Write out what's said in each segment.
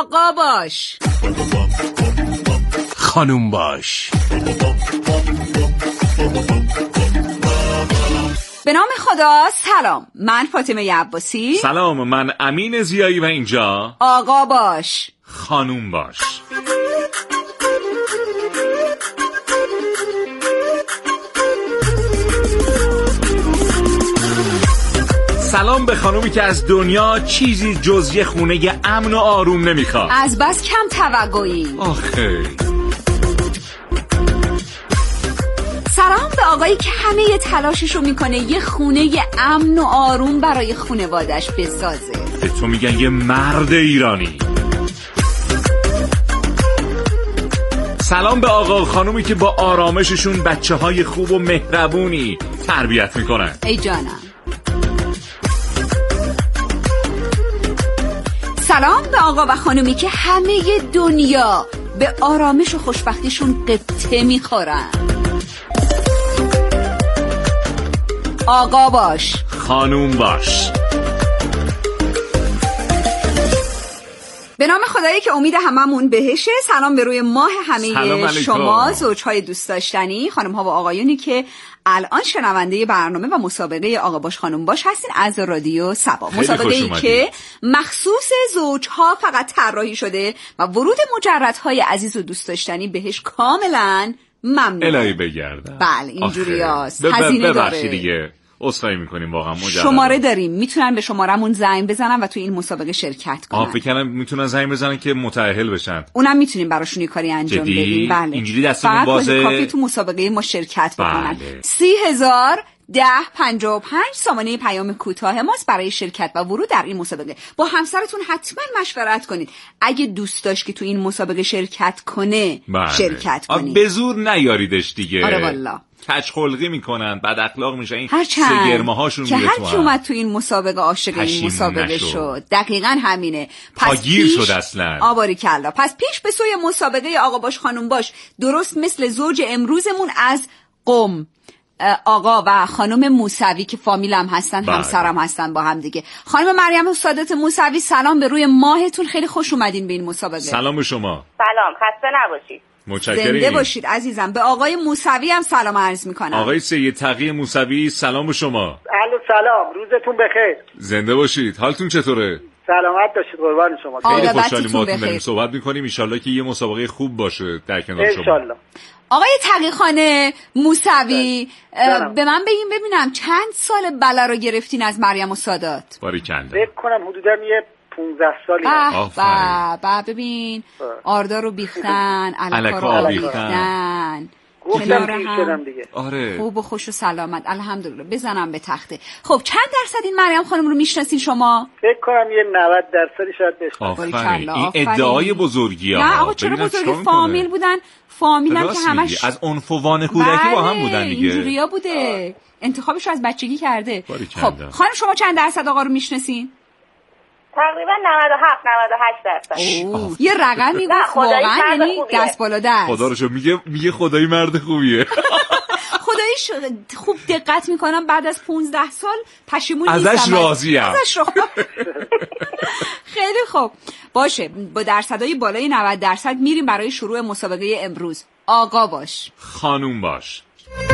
آقا باش. خانوم باش. به نام خدا. سلام، من فاطمه عباسی. سلام، من امین ضیایی و اینجا آقا باش. خانوم باش. سلام به خانومی که از دنیا چیزی جز یه خونه امن و آروم نمیخواد. از بس کم توقعی. آخه سلام به آقایی که همه تلاششو میکنه یه خونه امن و آروم برای خونوادش بسازه. به تو میگن یه مرد ایرانی. سلام به آقا و خانومی که با آرامششون بچه‌های خوب و مهربونی تربیت میکنن. ای جانم. سلام به آقا و خانومی که همه دنیا به آرامش و خوشبختیشون قبطه میخورن. آقا باش. خانوم باش. به نام خدایی که امید هممون بهشه. سلام به روی ماه همه شما زوجهای دوست داشتنی، خانم ها و آقایونی که الان شنونده برنامه و مسابقه آقا باش خانوم باش هستین از رادیو سبا. مسابقه‌ای که مخصوص زوجها فقط طراحی شده و ورود مجردهای عزیز و دوست داشتنی بهش کاملا ممنوعه. الهی بگردم. بله اینجوریاست. هزینه داره دیگه. اصلاحی میکنیم واقعا. شماره داریم، میتونن به شمارمون زنگ بزنن و تو این مسابقه شرکت کنن. فکر کنم میتونن زنگ بزنن که متأهل بشن. اونم میتونیم براشون یه کاری انجام بدیم. بله اینجوری دستمون بازه. کافی تو مسابقه ما شرکت بکنن. 30,010,55 سامانه پیام کوتاه ماست برای شرکت و ورود در این مسابقه. با همسرتون حتما مشورت کنید. اگه دوست داشت که تو این مسابقه شرکت کنه شرکت کنید. به زور نیاریدش دیگه. آره والا. کج خلقی میکنن، بد اخلاق میشن، این سگرمه هاشون که هر کی اومد تو این مسابقه عاشق این مسابقه شد. دقیقاً همینه. پس گیر شد اصلا. آباری کلا. پس پیش به سوی مسابقه آقا باش خانوم باش، درست مثل زوج امروزمون از قم، آقا و خانم موسوی که فامیل هم هستن، همسرم هستن با هم دیگه. خانم مریم سادات موسوی، سلام به روی ماهتون، خیلی خوش اومدین به این مسابقه. سلام به شما. سلام، خسته نباشید. متشکرم. زنده باشید عزیزم. به آقای موسوی هم سلام عرض میکنم. آقای سید تقی موسوی، سلام به شما. الو سلام، روزتون بخیر. زنده باشید. حالتون چطوره؟ سلامت باشید، قربان شما. خیلی خوشحالیم باهاتون داریم صحبت میکنیم. ان شاءالله که یه مسابقه خوب باشه در کنار شما. ان شاءالله. آقای تقی خان موسوی، به من بگین ببینم چند سال بلا رو گرفتین از مریم و سادات؟ باریکلا. فکر کنم حدودا یه 15 سالی. ببین آردا رو بیختن، علکا رو بیختن، کنار هم دیگه. آره. خوب و خوش و سلامت الحمدلله. بزنم به تخته. خب چند درصد این مریم خانم رو میشناسین شما؟ فکر کنم یه 90% شاید بشناسین. این ادعای بزرگی ها. نه آقا چرا بزرگی؟ فامیل بودن. فامیلم که همش از عنفوان کودکی با هم بودن دیگه. اینجوریا بوده. انتخابش رو از بچگی کرده. خب خانم شما چند درصد آقا رو میشناسین؟ تقریبا 97-98%. یه رقمی گفت واقعا، یعنی دست بالا دست. خدا رو شو میگه خدایی مرد خوبیه. خداییش خوب دقت میکنم بعد از 15 سال پشیمون نیستم. ازش راضیم. خیلی خوب باشه. با درصدای بالای 90% میریم برای شروع مسابقه امروز. آقا باش خانوم باش.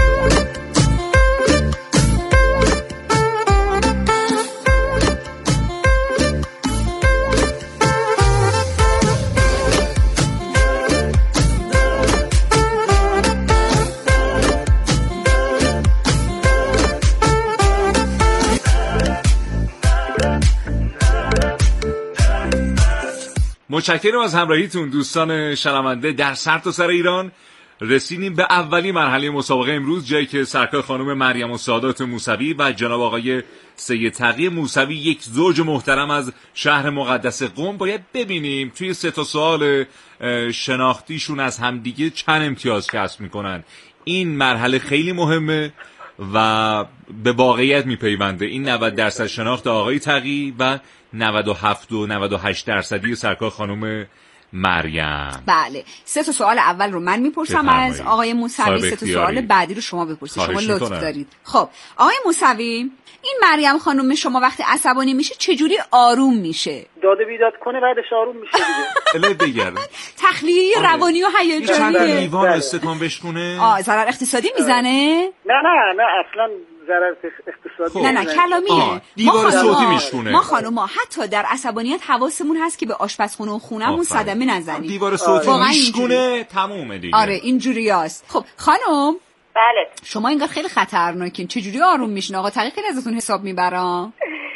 متشکرم از همراهیتون دوستان شنونده در سرتاسر ایران. رسیدیم به اولی مرحله مسابقه امروز، جایی که سرکار خانم مریم سادات موسوی و جناب آقای سید تقی موسوی، یک زوج محترم از شهر مقدس قم، باید ببینیم توی 3 تا سوال شناختیشون از همدیگه چند امتیاز کسب میکنن. این مرحله خیلی مهمه و به واقعیت میپیونده. این 90% شناخت آقای تقی و 97 و 98% سرکار خانم مریم. بله 3 سوال اول رو من میپرسم از آقای موسوی، 3 سوال بعدی رو شما بپرسید. شما لطف دارید. خب آقای موسوی، این مریم خانم شما وقتی عصبانی میشه چجوری آروم میشه؟ داد و بیداد کنه بعدش آروم میشه دیگه. اله بگرد تخلیه روانی و هیجانیه. چند لیوان استکان بشکونه؟ ضرر اقتصادی میزنه؟ نه اصلا ضرر اقتصادی نه کلامیه. دیوار صوتی میشکونه. ما خانوما حتی در عصبانیت حواسمون هست که به آشپزخونه و خونمون صدمه نزنیم. دیوار صوتی میشکونه تمومه دیگه. آره اینجوریاست. خب خانم، بله شما اینقدر خیلی خطرناکین، چجوری آروم میشین؟ آقا تقی خیلی ازتون حساب میبرم.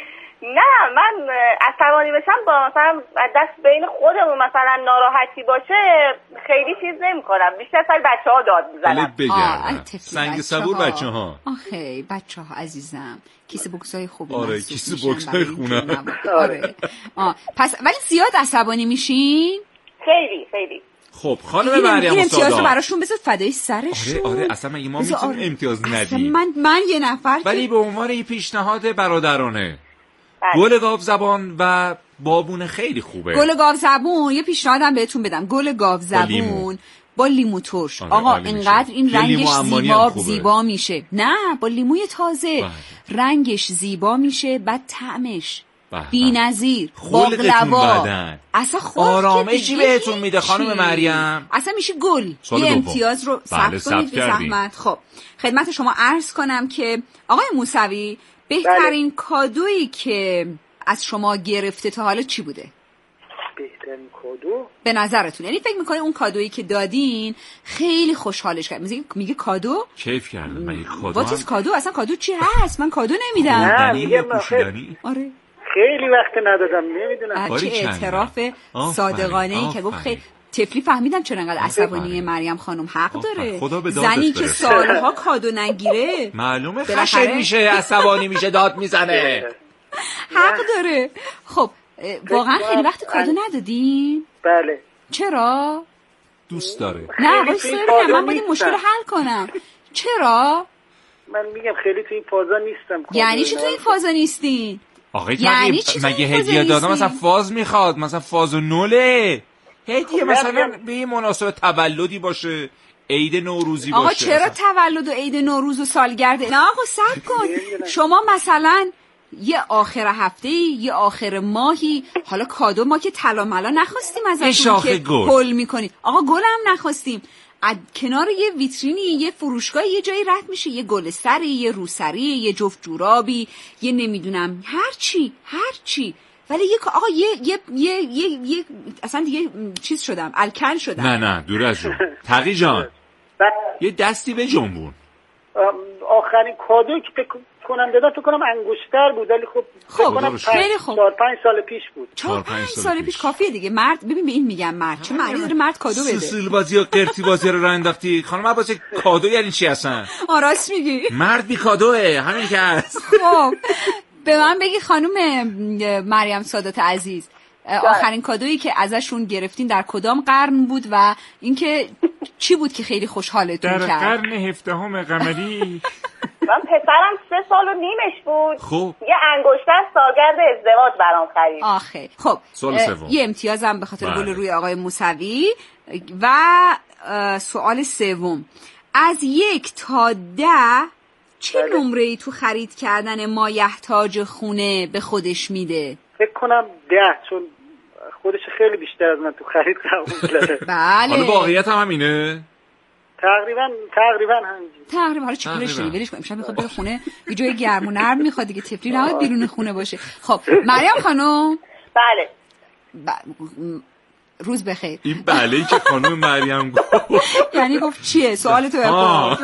نه من عصبانی بشم با مثلا دست بین خودمون مثلا ناراحتی باشه خیلی چیز نمی‌کنم، بیشتر سر بچه‌ها داد میزنم. سنگ صبور بچه‌ها. آخه بچه‌ها عزیزم کیسه بوکسای خوبی. آره کیسه بوکسای خونه. آره پس ولی زیاد عصبانی میشین؟ خیلی. خب خانم مریم این امتیاز رو براشون بذار فدای سرشون. آره اصلا مگه ما میتونیم امتیاز ندیم؟ من یه نفر ولی به عنوان یه پیشنهاد برادرانه گل گاو زبان و بابون خیلی خوبه. گل گاو زبون یه پیشنهادم بهتون بدم، گل گاو زبون با لیمو ترش. آقا اینقدر این رنگش زیبا میشه. نه با لیموی تازه رنگش زیبا میشه، بعد طعمش بی‌نظیر، باقلوا اصلا آرامشی بهتون میده خانم مریم. اصلا میشه گل. یه امتیاز رو ثبت کنید به زحمت. خب خدمت شما عرض کنم که آقای موسوی بهترین کادویی که از شما گرفته تا حالا چی بوده؟ بهترین کادو به نظرتون، یعنی فکر میکنه اون کادویی که دادین خیلی خوشحالش کرد؟ میگه کادو کیف کردن. من کادو واتیز کادو؟ اصلا کادو چی هست؟ من کادو نمیدم. نه میگم آره خیلی وقت ندادم نمیدونم. چه اعتراف صادقانه ای که گفت خیلی طفلی فهمیدم چرا انقدر عصبانی مریم خانم. حق داره. زنی که سالها کادو نگیره معلومه خشن میشه، عصبانی میشه، داد میزنه. حق داره. خب واقعا خیلی وقت کادو ندادین؟ بله. چرا؟ دوست داره. نه واسه من باید مشکل حل کنم. چرا؟ من میگم خیلی تو این فازا نیستم. یعنی چی تو این فازا نیستین؟ آقای یعنی مگه هدیه دادم مثلا فاز میخواد؟ مثلا فاز و نوله هدیه مثلا به یه مناسبت تولدی باشه، عید نوروزی باشه. آقا چرا تولد و عید نوروز و سالگرد؟ نه آقا صبر کن. شما مثلا یه آخر هفته، یه آخر ماهی، حالا کادو ما که طلا ملا نخواستیم ازتون که گل میکنی. آقا گل هم نخواستیم. از کنار یه ویترینی، یه فروشگاه، یه جایی رد میشه، یه گل سری، یه روسری، یه جفت جورابی، یه نمیدونم هر چی. ولی آقا یه اصلا دیگه چیز شدم، الکن شدم. نه دور از جون. تقی جان یه دستی به جنبون. آخرین کادویی که فکر کنم دادم فکر کنم انگشتر بود، ولی خب خیلی خوب 4-5 سال پیش بود. 4-5 سال پیش کافیه دیگه. مرد ببین به این میگم مرد چه معنی داره مرد کادو بده؟ سوسول بازی و قرتی بازی رو انداختی خانم عباسی. کادو یعنی چی اصلا؟ راست میگی، مرد بی کادوه همین که هست. خب به من بگی خانم مریم سادات عزیز، آخرین کادویی که ازشون گرفتین در کدام قرن بود و اینکه چی بود که خیلی خوشحالتون کرد؟ در قرن 17 قمری. من پسرم 3 سال و نیمش بود. خب یه انگشتر سالگرد ازدواج برام خرید. آخه خب یه امتیازم به خاطر گل روی آقای موسوی. و سوال سوم، از 1 تا 10 چه نمره‌ای تو خرید کردن مایحتاج خونه به خودش میده؟ فکر کنم 10، چون خودش خیلی بیشتر از من تو خرید قبول داره. بله. حالا واقعیت هم همینه؟ تقریبا همینجوری. حالا چیکارش داری؟ ولش کن. امشب میخواد بره خونه، یه جای گرم و نرم میخواد دیگه. طفلی نباید بیرون خونه باشه. خب مریم خانم. بله. روز بخیر. این بله که خانم مریم گفت یعنی گفت چیه؟ سوال تو بپرس.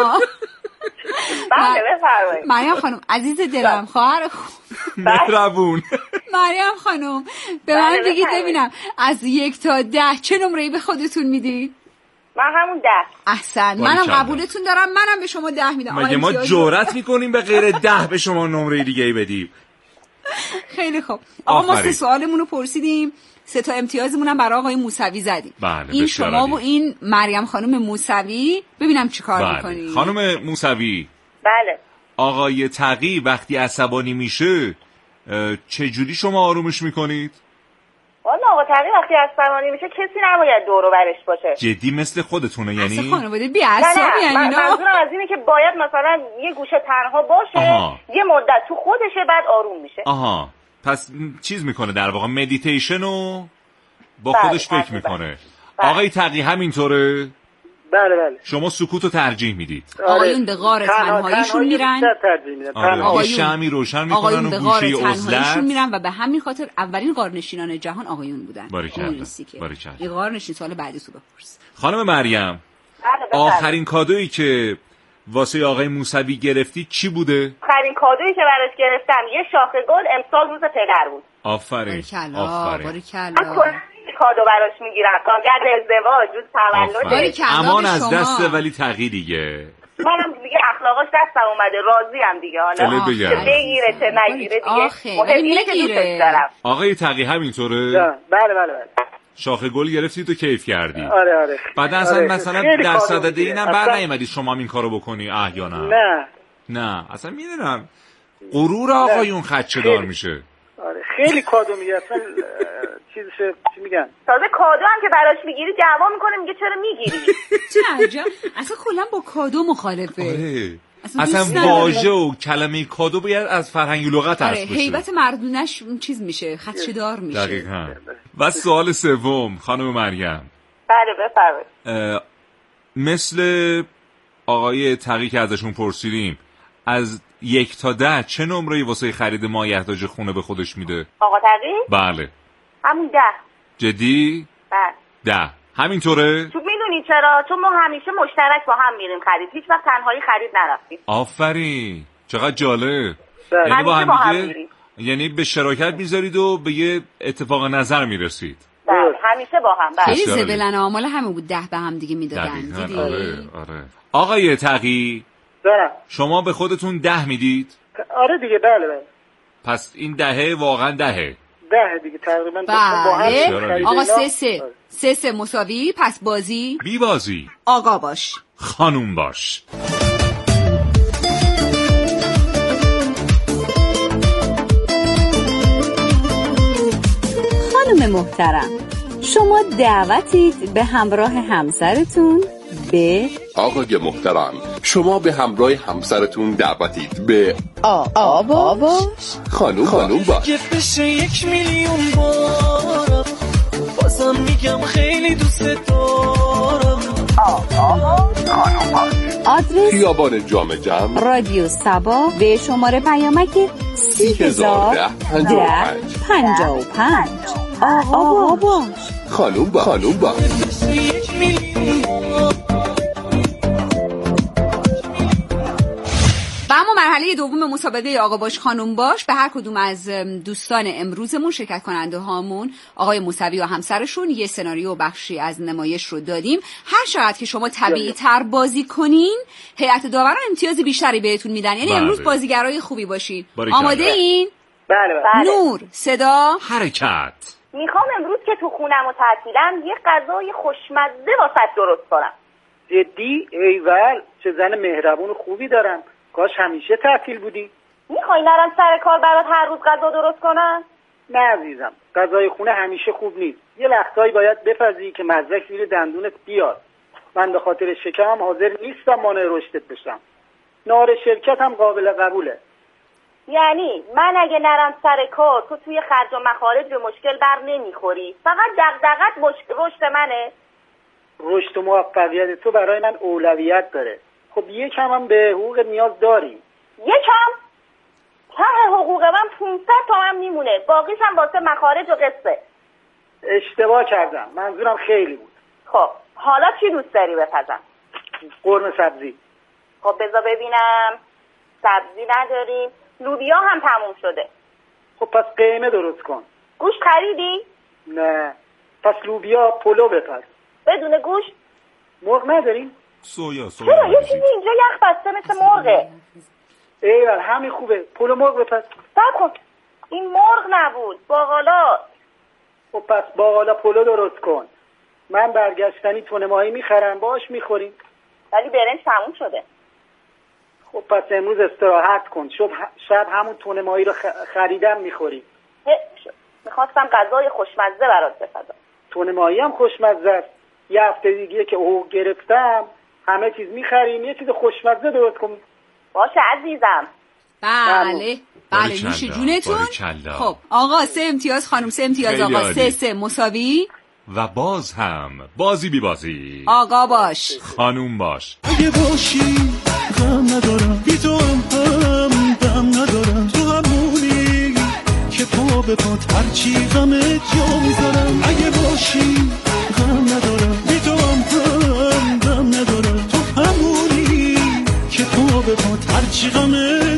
بله بفرمایید. مریم خانم عزیز دلم، خواهر مهربون. مریم خانم به من بگید ببینم از 1 تا 10 چه نمره‌ای به خودتون میدید؟ من همون 10. احسن. منم قبولتون دارم، منم به شما 10 میدم. مگه ما جرأت میکنیم به غیر 10 به شما نمره دیگه ای بدیم؟ خیلی خوب. آقا ما 3 سوالمون رو پرسیدیم، 3 تا امتیازمون هم برای آقای موسوی زدیم. این شما و این مریم خانم موسوی. ببینم چی کار میکنید. خانم موسوی. بله. آقای تقی وقتی عصبانی میشه چه جوری شما آرومش میکنید؟ والا آقا تقی وقتی عصبانی میشه کسی نباید دور و برش باشه. جدی مثل خودتونه یعنی؟ اصلا خانواده بی‌عصابی یعنی اینا. منظورم از اینه که باید مثلا یه گوشه تنها باشه. یه مدت تو خودشه بعد آروم میشه. پس چیز میکنه در واقع مدیتیشن با خودش فکر میکنه. آقای تقی همینطوره؟ بله. شما سکوتو ترجیح میدید؟ آقایون به غار تنهاییشون میرن. یه شمعی روشن میکنن و گوشه عزلت میرن و به همین خاطر اولین غارنشینان جهان آقایون بودن. باریکلا. یه غارنشین سال بعدی تو بپرس. خانم مریم، آخرین کادویی که واسه آقای موسوی گرفتی چی بوده؟ آخرین کادویی که براش گرفتم یه شاخه گل امسال روز پدر بود. آفرین. کادو براش میگیرم گرد ازدواج روز تولد. امان از دسته ولی تقی دیگه. منم دیگه اخلاقاش دستم اومده راضیم دیگه. حالا چه بگیره چه نگیره دیگه مهم اینه که دوستش دارم. آقای تقی همینطوره؟ بله. شاخه گل گرفتید و کیف کردی. آره. بعد مثلا در صدد اینم بر نیومدی شما این کارو بکنی احیانا؟ نه اصلا میدونم غرور آقایون خدشه دار میشه. آره خیلی کادو میگه اصلا چی میگن تازه کادو هم که براش میگیری دعوا میکنه میگه چرا میگیری. چه عجب. اصلا کلا با کادو مخالفه. آره. اصلا واژه و کلمه کادو باید از فرهنگ و لغت هست باشه. هیبت مردونش چیز میشه خدشه دار میشه. دقیقاً. و سوال سوم خانم مریم. بله بفرمایید. مثل آقای تقی که ازشون پرسیدیم از 1 تا 10 چه نمره‌ای واسه خرید مایحتاج خونه به خودش میده؟ آقا تقی؟ بله. همون 10. جدی؟ بله. 10. همینطوره؟ تو میدونی چرا؟ چون ما همیشه مشترک با هم میریم خرید. هیچ وقت تنهایی خرید نرفتیم. آفرین. چقدر جالب. یعنی با هم میریم. یعنی به شراکت میذارید و به یه اتفاق نظر میرسید. بله همیشه با هم. بله. خیلی زبلن آمال همه بود 10 به هم دیگه میدادن. دیدی؟ آره. آقای تقی شما به خودتون 10 میدید؟ آره دیگه بله. پس این 10 واقعا 10 دیگه تقریبا بله. آقا 3 مساوی. پس بازی بی بازی. آقا باش خانوم باش. خانم محترم، شما دعوتید به همراه همسرتون به آقای محترم، شما به همراه همسرتون دعوتید به آقا باش خانوم باش. که بشه 1 میلیون بار بازم میگم خیلی دوست دارم. خانوم باش. آدرس خیابان جام جم، رادیو صبا، به شماره پیامک 301055. آقا باش خانوم باش. و اما مرحله دوم مسابقه آقا باش خانوم باش به هر کدوم از دوستان امروزمون شرکت کننده هامون آقای موسوی و همسرشون یه سناریو بخشی از نمایش رو دادیم. هر چقدر که شما طبیعی تر بازی کنین هیئت داوران امتیاز بیشتری بهتون میدن. یعنی امروز بازیگرای خوبی باشین. آماده این؟ بله. نور صدا حرکت. میخوام امروز که تو خونم و تعطیلم یه غذای خوشمزه واسه درست کنم. جدی؟ ایول چه زن مهربون و خوبی دارم. کاش همیشه تعطیل بودی. میخوای نرم سر کار برات هر روز غذا درست کنم؟ نه عزیزم، غذای خونه همیشه خوب نیست. یه لحظه‌ای باید بپذیری که مزه‌اش زیر دندونت بیاد. من به خاطر شکمم حاضر نیستم مانع رشدت بشم. نار شرکت هم قابل قبوله. یعنی من اگه نرم سر کار تو توی خرج و مخارج به مشکل بر نمیخوری، فقط دغدغت رشد منه؟ رشد و موفقیت تو برای من اولویت داره. خب یکم هم به حقوق نیاز داری. یکم؟ ته حقوق من 500 تومن میمونه، باقیش هم واسه مخارج و قسطه. اشتباه کردم، منظورم خیلی بود. خب حالا چی دوست داری بپزم؟ قرمه سبزی. خب بذار ببینم. سبزی نداریم، لوبیا هم تموم شده. خب پس قیمه درست کن. گوشت خریدی؟ نه. پس لوبیا پلو بپز. بدون گوشت؟ مرغ نداریم؟ سویا چرا یه چیزی اینجا یخ بسته مثل مرغه. ایول همین خوبه، پلو مرغ بپز. صبر کن، این مرغ نبود، باقالا. خب پس باقالا پلو درست کن. من برگشتنی تونه ماهی میخرم باش میخوریم. ولی برنج تموم شده. خب پس امروز استراحت کن، شب همون تونه ماهی رو خریدم میخوری. میخواستم غذای خوشمزه برات بپزم. تون ماهی هم خوشمزه است. یه هفته دیگه که گرفتم همه چیز میخریم، یه چیز خوشمزه درست کن. باشه عزیزم. بله میشه جونتون. خب آقا 3 امتیاز، خانم 3 امتیاز، آقا 3 مساوی. و باز هم بازی بی بازی. آقا باش، خانوم باش. اگه باشی غم ندارم، بی تو هم دم ندارم، تو همونی که پا به پات هرچی غمه جا میذارم. اگه باشی غم ندارم، بی تو هم دم ندارم، تو همونی که پا به پات هرچی غمه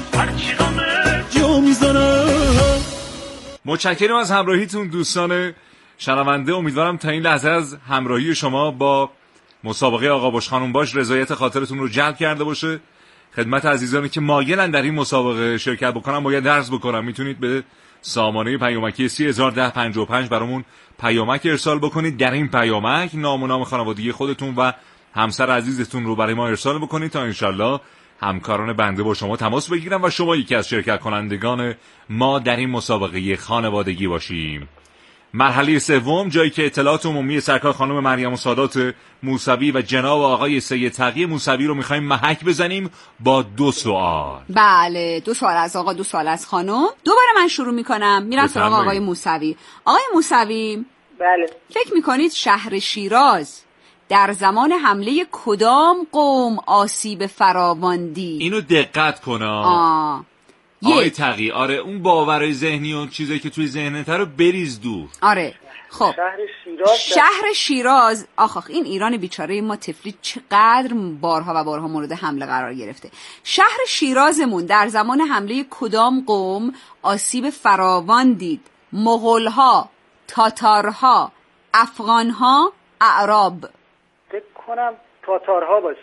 جا میذارم. متشکرم از همراهیتون دوستان شنونده. امیدوارم تا این لحظه از همراهی شما با مسابقه آقا باش خانم باش رضایت خاطرتون رو جلب کرده باشه. خدمت عزیزانی که مایلن در این مسابقه شرکت بکنن باید درس بکنن، میتونید به سامانه پیامکی 301055 برامون پیامک ارسال بکنید. در این پیامک نام و نام خانوادگی خودتون و همسر عزیزتون رو برای ما ارسال بکنید تا انشالله همکاران بنده با شما تماس بگیرن و شما یکی از شرکت کنندگان ما در این مسابقه خانوادگی باشیم. مرحله سوم، جایی که اطلاعات عمومی سرکار خانم مریم سادات موسوی و جناب آقای سید تقی موسوی رو میخوایم محک بزنیم با 2 سوال. بله 2 سوال از آقا، 2 سوال از خانم. دوباره من شروع میکنم، میرم سراغ آقای موسوی. آقای موسوی، بله، فکر میکنید شهر شیراز در زمان حمله کدام قوم آسیب فراوان دید؟ اینو دقت کن. آقای تقی، آره اون باورای ذهنی و چیزایی که توی ذهنت رو بریز دور. آره خب شهر شیراز آخ این ایران بیچاره ما طفلی چقدر بارها و بارها مورد حمله قرار گرفته. شهر شیرازمون در زمان حمله کدام قوم آسیب فراوان دید؟ مغول‌ها، تاتارها، افغان‌ها، اعراب. فکر کنم تاتارها باشه.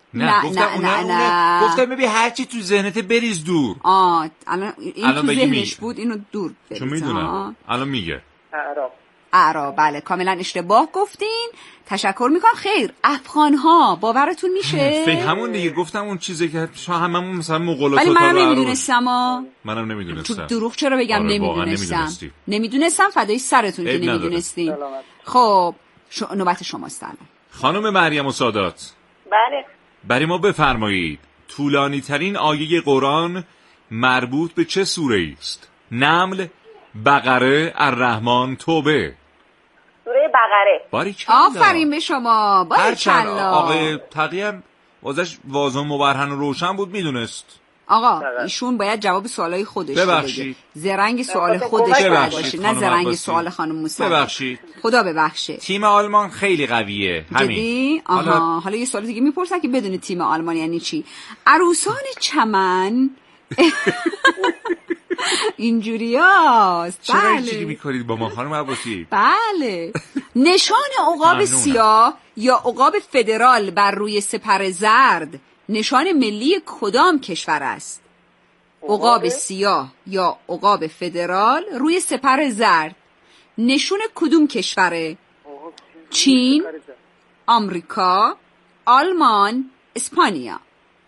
نه گفتم ببین هرچی تو ذهنت بریز دور. الان این تو ذهنش بود، اینو دور بریز. چون میدونم الان میگه اعراب. بله کاملا اشتباه گفتین، تشکر میکنم. خیر، افغان‌ها باورتون میشه؟ فکر همون دیگه گفتم اون چیزی که هممون مثلا مغول‌ها ولی منم نمیدونستم. منم نمیدونستم. دروغ چرا بگم؟ نمیدونستم فدای سرتون که نمیدونستین. خب نوبت شماست الان. خانم مریم سادات. بله. برای ما بفرمایید طولانی ترین آیه قرآن مربوط به چه سوره است؟ نمل، بقره، الرحمن، توبه. سوره بقره. آفرین به شما. باریکلا. آقای تقی هم وازش واضح مبرهن و روشن بود، میدونست. آقا ایشون باید جواب سوالای خودش ببخشید. زرنگ سوال خودش باشه، نه زرنگ سوال خانم موسوی. ببخشید. خدا ببخشه. تیم آلمان خیلی قویه. همین. حالا یه سوال دیگه میپرسن که بدونید تیم آلمان یعنی چی. عروسان چمن اینجوریاست. چرا اینجوری میکنید با ما خانم عباسی؟ بله. نشان عقاب سیاه یا عقاب فدرال بر روی سپر زرد نشان ملی کدام کشور است؟ عقاب سیاه یا عقاب فدرال روی سپر زرد نشون کدوم کشوره؟ چین، آمریکا، آلمان، اسپانیا.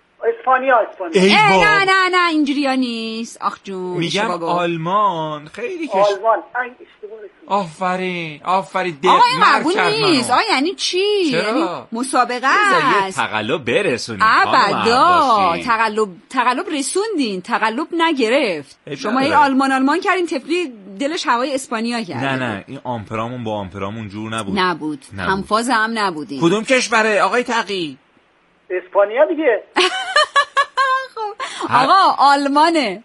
نه اینجوریه نیست. آخ جون میگم آلمان. خیلی آلمان. آفرین آقا این قبول نیست. آقا یعنی چی؟ چرا؟ یعنی مسابقه است. تقلب برسونید. ابدا تقلب رسوندین، تقلب نگرفت. شما این آلمان کردین، طفلی دلش هوای اسپانیا کرد. نه این آمپرامون با آمپرامون جور نبود. همفاز هم نبودین. کدوم کشوره آقای تقی؟ اسپانیا دیگه. آقا آلمان.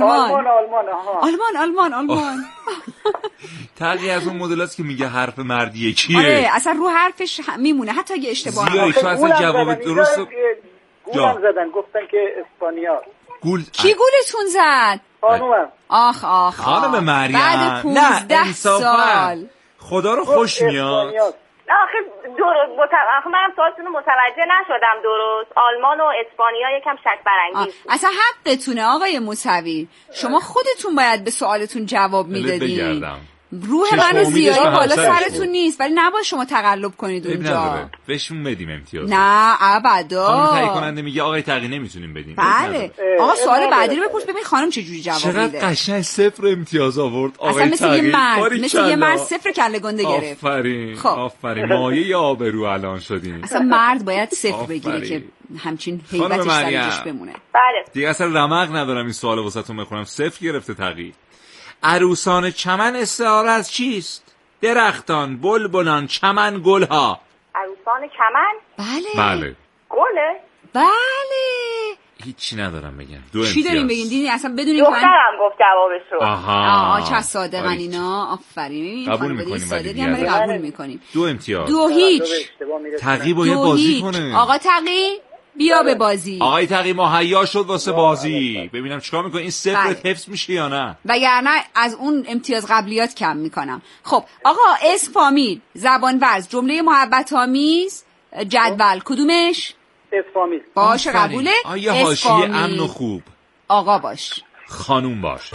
تقی از اون مدلاست که میگه حرف مردیه کیه. آره اصلا رو حرفش میمونه حتی اگه اشتباه زیایی تو اصلا جواب درست گولم زدن گفتن که اسپانیا. کی گولتون زد؟ خانومم. آخ خانم مریم بعد 15 سال خدا رو خوش میاد. آخه منم سوالتون رو متوجه نشدم درست. آلمان و اسپانیا یکم شک برانگیز. اصلا حقتونه آقای موسوی، شما خودتون باید به سوالتون جواب میدادین. روح منو زیادی بالا سرتون نیست، ولی نباید شما تقلب کنید اونجا. بهشون بدیم امتیاز. نه ابدا. خانم تایید کننده میگه آقای تقی نمیتونیم بدیم. بله. آقا سوال بعدی رو بپرس ببین خانم چه جوری جواب میده. چقدر قشنگ 0 امتیاز آورد آقای تقی. مثل یه مرد 0 کله گنده گرفت. آفرین. آفرین. مایه آبرو الان شدین. اصلا مرد باید 0 بگیره که همچین هیبتش سرش بمونه. بله. دیگه اصلا رمق ندارم این سوال واسهتون بخونم. 0 گرفته تقی. عروسان چمن استعاره از چیست؟ درختان، بلبلان، چمن، گلها. عروسان چمن؟ بله. گله؟ بله. هیچی ندارم بگم. 2 امتیاز. چی داریم بگین دیدین اصلا بدونین دخترم گفت جوابشو. آها. چه صادقن اینا. آفرین. قبول می‌کنیم ولی قبول می‌کنیم. 2 امتیاز. 2-0. تقی باید بازی کنه. آقا تقی بیا به بازی. آقای تقی مهیا شد واسه بازی. ببینم چیکار می‌کنی؟ این 0 حفظ میشه یا نه؟ وگرنه از اون امتیاز قبلیات کم میکنم. خب آقا اسم فامیل زبان ورز جمله محبت آمیز جدول کدومش؟ اسم فامیل. باشه قبوله. آیا حاشیه امن و خوب؟ آقا باش. خانوم باش.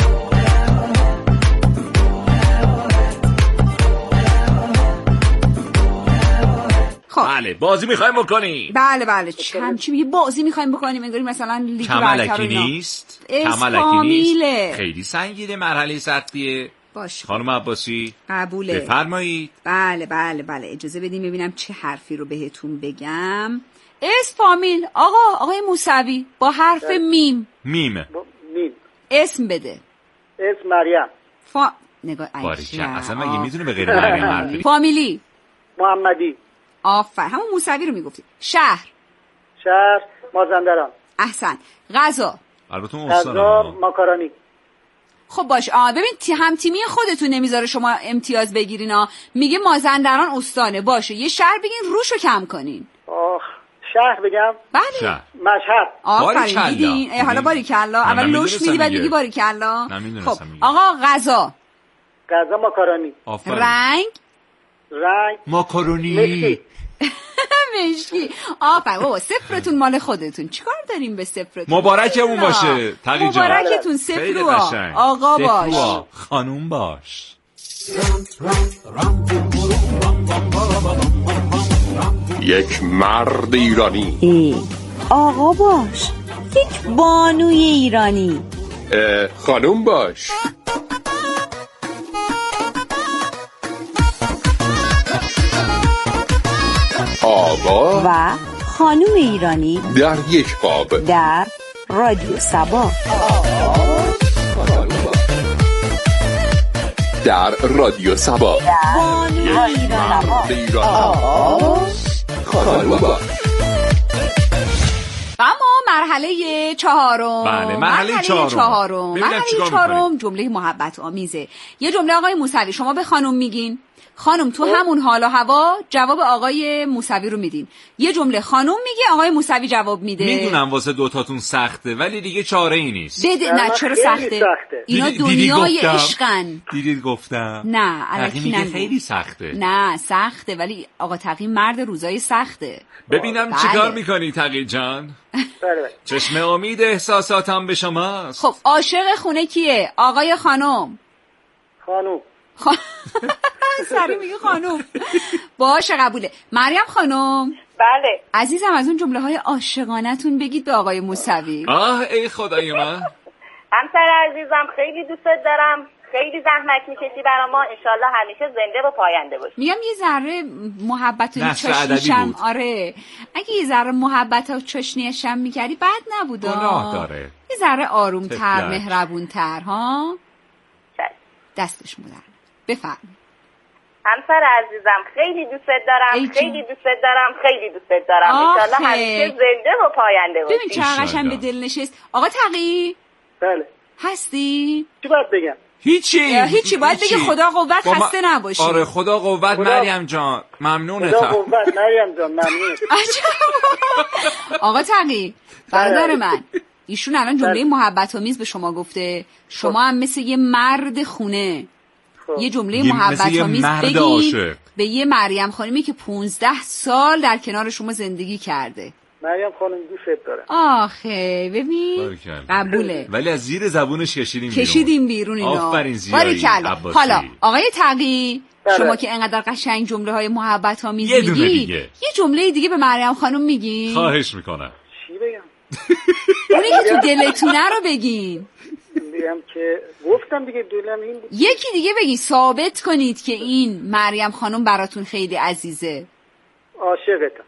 خب بله بازی میخوایم بکنیم. بله چی میگه بازی میخوایم بکنیم؟ انگاری مثلا لیگ کمالکی نیست. کمالکی خیلی سنگینه، مرحله سختیه. باشه خانم عباسی قبوله. بفرمایید. بله اجازه بدیم ببینم چه حرفی رو بهتون بگم. اسم فامیل آقای موسوی با حرف میم. میم. اسم بده. اسم مریم. نگاه اصلا مگه میتونه به غیر مریم حرف؟ فامیلی محمدی. همون موسوی رو میگفتی. شهر مازندران. احسن. غذا ماکارونی. خب باش ببین هم تیمی خودتون نمیذاره شما امتیاز بگیرین میگه مازندران استانه. باشه یه شهر بگین روشو کم کنین. شهر بگم؟ بله. مشهد. آفرین دیدین. حالا باریکلا. اول لوش میدی بعد میگی باریکلا. خب آقا غذا ماکارونی. رنگ ماکارونی. مشکی. آفرین بابا 0 مال خودتون. چیکار داریم به 0؟ مبارکمون باشه تقی جان. مبارکتون 0. آقا باش. خانوم باش. یک مرد ایرانی. آقا باش. یک بانوی ایرانی. خانوم باش. آقا و خانوم ایرانی در یک قاب در رادیو سبا. در رادیو سبا بانوی ایرانی. خانوم باش. مرحله 4. بله مرحله 4 جمله محبت آمیزه. یه جمله آقای موسوی شما به خانم میگین، خانم تو همون حال و هوا جواب آقای موسوی رو میدین. یه جمله خانم میگه آقای موسوی جواب میده. میدونم واسه دوتاتون سخته ولی دیگه چاره ای نیست. نه چرا سخته؟ اینا دنیای عشقن. دیدید گفتم نه الکی میگه خیلی سخته. نه سخته ولی آقا تقی مرد روزای سخته. ببینم چیکار میکنی تقی جان؟ چشم امید احساساتم به شماست. خب عاشق خونه کیه؟ آقای خانم. سری میگه خانم. باشه قبوله. مریم خانم. بله عزیزم از اون جمله های عاشقانه‌تون بگید به آقای موسوی. ای خدای من. همسر عزیزم خیلی دوستت دارم، خیلی زحمت میکشی برای ما، انشالله همیشه زنده و پاینده باشی. میگم یه ذره محبت و چشنیشم. آره اگه یه ذره محبت و چشنیشم میکردی بد نبود. گناه داره. یه ذره آرومتر مهربونتر ها. دستش مدرن. بفرم. همسر عزیزم خیلی دوستت دارم، خیلی دوستت دارم، خیلی دوستت دارم، انشالله همیشه زنده و پاینده باشی. ببین چقدر قشنگ به دل نشست. آقا تقی. بله هستی؟ چی باید بگم؟ هیچی باید بگی خدا قوت خسته نباشی. آره خدا قوت مریم جان ممنونتم. خدا قوت مریم جان ممنونت. آقا تقی برادر من ایشون الان جمله محبت آمیز به شما گفته، شما هم مثل یه مرد خونه یه جمله محبت آمیز بگی به یه مریم خانمی که 15 سال در کنار شما زندگی کرده. مریم خانم دوست دارم. آخه ببین قبوله، ولی از زیر زبونش کشیدیم بیرون اینا. آفرین زیایی عباسی. حالا آقای تقی شما که انقدر قشنگ جمله های محبت ها میگی، یه جمله دیگه به مریم خانم میگی؟ خواهش میکنم. چی بگم؟ اونی که تو دلتونه رو بگین. بگم که گفتم دیگه دلم این بود. یکی دیگه بگی ثابت کنید که این مریم خانم براتون خیلی عزیزه. عاشقتم.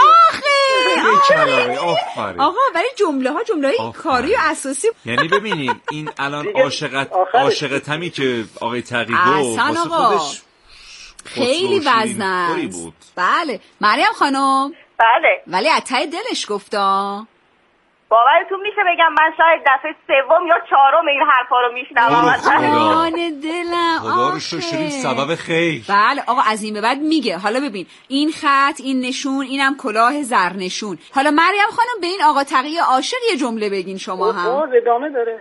آخه آقا ولی جمله های کاری و اساسی. یعنی ببینید این الان عاشقتمی که آقای تقی گفت واسه خودش خیلی وزنه است. بله مریم خانم. بله. ولی از ته دلش گفتا. باورتون میشه بگم من شاید دفعه سوم یا چهارم این حرفا رو میشنوم. دلم خدا رو شکر سبب خیر. بله آقا از این به بعد میگه. حالا ببین این خط، این نشون، اینم کلاه زرنشون. حالا مریم خانم به این آقا تقی عاشق یه جمله بگین شما هم. ادامه داره.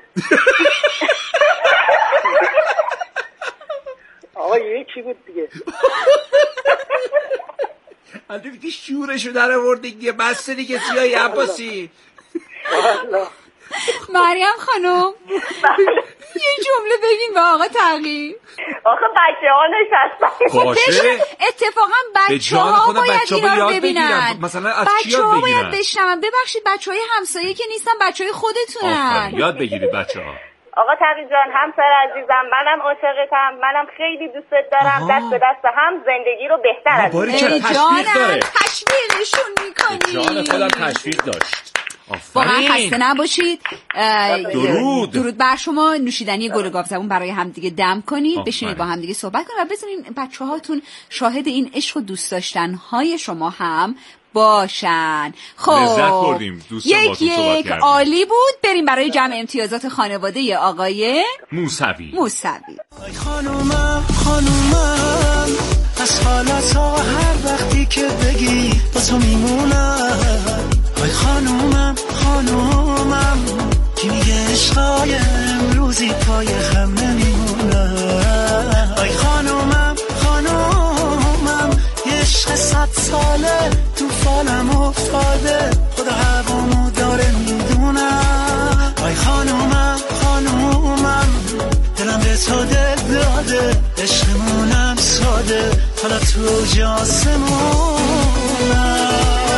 آقا یکی بود دیگه. البته دیگه شورشو در آورد دیگه، بس دیگه سیاهی عباسی. مریم خانم یه جمله بگین به آقا تقی. آخه بچه‌ها نشستن. باشه اتفاقا بچه‌ها باید اینا رو ببینن. مثلا از کی یاد بگیرن؟ باید بشنون. ببخشید بچه‌های همسایه که نیستن، بچه‌های خودتونن. یاد بگیرید بچه‌ها. آقا تقی جان همسر عزیزم، منم عاشقتم، منم خیلی دوستت دارم. دست به دست هم زندگی رو بهتر از این. تشویق داره. تشویقشون می‌کنی. جان خودم تشویق داشت. واقعا خسته نباشید. درود بر شما. نوشیدنی گل گاو زبون برای همدیگه دم کنید. بشینید با همدیگه صحبت کنید و بذارین بچه‌هاتون شاهد این عشق و دوست داشتن های شما هم باشن. خب لذت بردیم دوستان با تو صحبت کردیم. عالی بود. بریم برای جمع امتیازات خانواده آقای موسوی. ای خانومم از حالت‌ها هر وقتی که بگی با تو میمونم. ای خانومم کی میگه عشقای امروزی پای هم نمیمونم. ای خانومم یه عشق 100 ساله تو فالم افتاده، خدا هوامو داره میدونم. ای خانومم دلم به تو دل داده، عشقمونم ساده، حالا تو جاسمونم.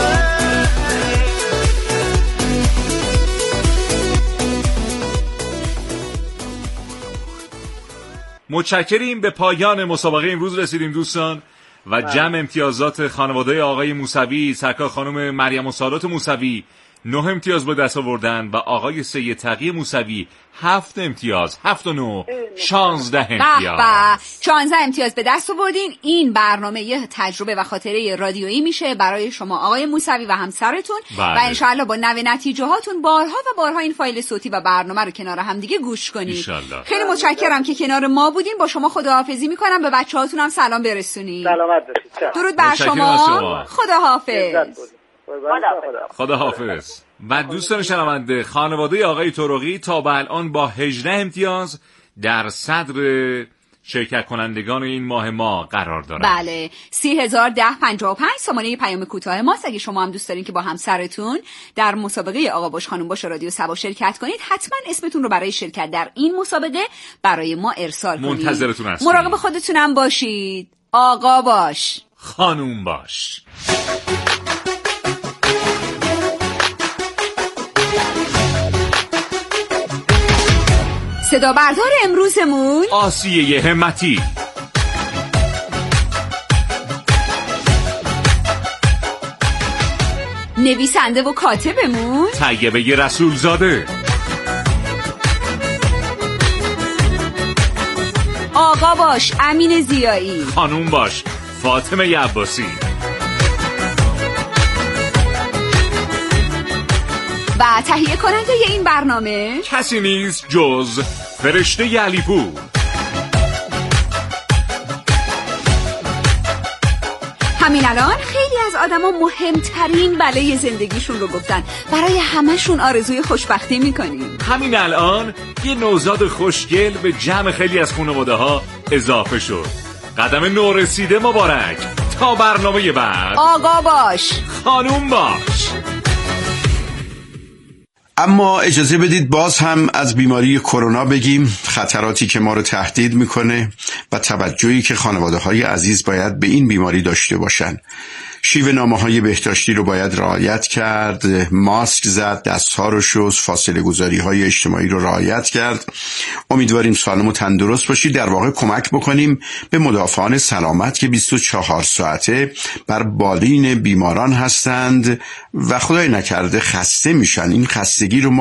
متشکریم. به پایان مسابقه امروز رسیدیم دوستان و جمع امتیازات خانواده آقای موسوی، سرکار خانم مریم السادات موسوی 9 امتیاز به دست آوردن و آقای سید تقی موسوی 7 امتیاز، 7 و 9 16 امتیاز. 16 امتیاز به دست آوردین. این برنامه یه تجربه و خاطره رادیویی میشه برای شما آقای موسوی و همسرتون و انشاءالله با نتیجه هاتون بارها و بارها این فایل صوتی و برنامه رو کنار هم دیگه گوش کنید. خیلی متشکرم که کنار ما بودین. با شما خداحافظی میکنم. به بچه‌هاتون هم سلام برسونید. سلامت باشید. درود بر شما. خداحافظ. خدا حافظ. و دوستان شنونده، خانواده آقای طرقی تا به الان با 18 امتیاز در صدر شرکت کنندگان این ماه ما قرار دارند. بله 301055 سامانه پیام کوتاه ماست. اگه شما هم دوست دارین که با همسرتون در مسابقه آقا باش خانم باش رادیو سبا شرکت کنید، حتما اسمتون رو برای شرکت در این مسابقه برای ما ارسال کنید. منتظرتون هستیم. مراقب خودتونم باشید. آقا باش خانم باش. صدا بردار امروزمون آسیه همتی، نویسنده و کاتبمون طیبه رسولزاده، آقا باش امین زیایی، خانوم باش فاطمه عباسی و تهیه کننده این برنامه کسی نیست جز فرشته علیپور. همین الان خیلی از آدما مهمترین بلای زندگیشون رو گفتن. برای همه‌شون آرزوی خوشبختی میکنیم. همین الان یه نوزاد خوشگل به جمع خیلی از خانواده ها اضافه شد. قدم نورسیده مبارک. تا برنامه بعد، آقا باش خانوم باش. اما اجازه بدید باز هم از بیماری کرونا بگیم، خطراتی که ما رو تهدید میکنه و توجهی که خانواده‌های عزیز باید به این بیماری داشته باشن. شیوه نامه‌های بهداشتی رو باید رعایت کرد، ماسک زد، دست‌ها رو شست، فاصله گذاری‌های اجتماعی رو رعایت کرد. امیدواریم سالم و تندرست باشید، در واقع کمک بکنیم به مدافعان سلامت که 24 ساعته بر بالین بیماران هستند و خدای نکرده خسته میشن. این خستگی رو